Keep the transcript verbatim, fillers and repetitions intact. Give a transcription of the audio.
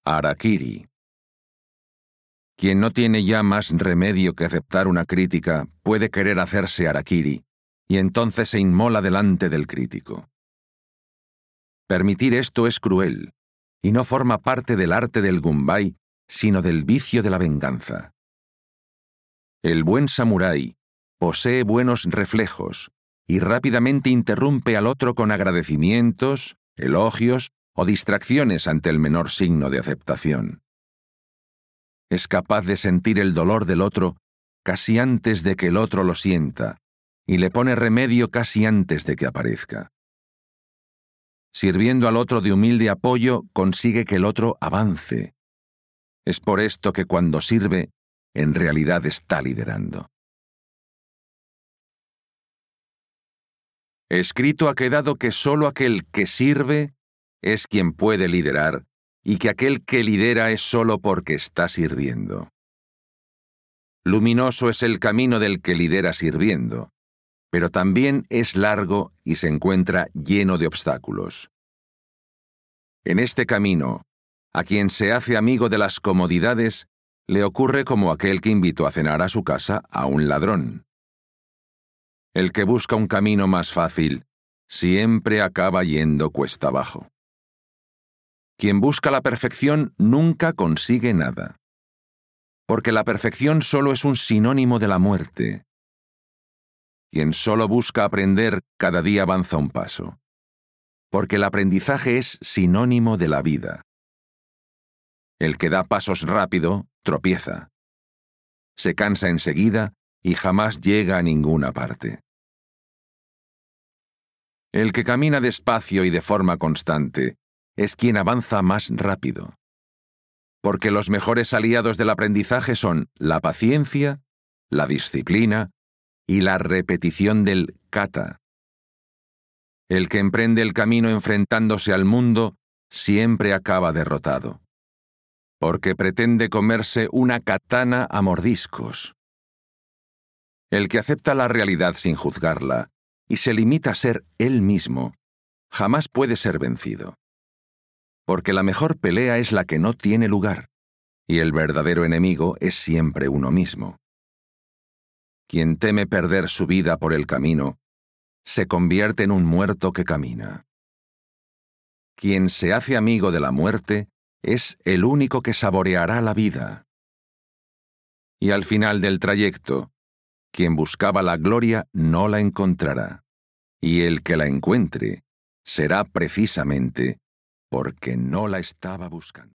Harakiri. Quien no tiene ya más remedio que aceptar una crítica puede querer hacerse harakiri, y entonces se inmola delante del crítico. Permitir esto es cruel, y no forma parte del arte del Gumbai, sino del vicio de la venganza. El buen samurái posee buenos reflejos, y rápidamente interrumpe al otro con agradecimientos, elogios o distracciones ante el menor signo de aceptación. Es capaz de sentir el dolor del otro casi antes de que el otro lo sienta, y le pone remedio casi antes de que aparezca. Sirviendo al otro de humilde apoyo, consigue que el otro avance. Es por esto que cuando sirve, en realidad está liderando. Escrito ha quedado que solo aquel que sirve es quien puede liderar, y que aquel que lidera es solo porque está sirviendo. Luminoso es el camino del que lidera sirviendo, pero también es largo y se encuentra lleno de obstáculos. En este camino, a quien se hace amigo de las comodidades, le ocurre como aquel que invitó a cenar a su casa a un ladrón. El que busca un camino más fácil, siempre acaba yendo cuesta abajo. Quien busca la perfección nunca consigue nada, porque la perfección solo es un sinónimo de la muerte. Quien solo busca aprender cada día avanza un paso, porque el aprendizaje es sinónimo de la vida. El que da pasos rápido, tropieza. Se cansa enseguida y jamás llega a ninguna parte. El que camina despacio y de forma constante es quien avanza más rápido, porque los mejores aliados del aprendizaje son la paciencia, la disciplina y la repetición del kata. El que emprende el camino enfrentándose al mundo siempre acaba derrotado, porque pretende comerse una katana a mordiscos. El que acepta la realidad sin juzgarla y se limita a ser él mismo, jamás puede ser vencido. Porque la mejor pelea es la que no tiene lugar, y el verdadero enemigo es siempre uno mismo. Quien teme perder su vida por el camino, se convierte en un muerto que camina. Quien se hace amigo de la muerte es el único que saboreará la vida. Y al final del trayecto, quien buscaba la gloria no la encontrará, y el que la encuentre será precisamente porque no la estaba buscando.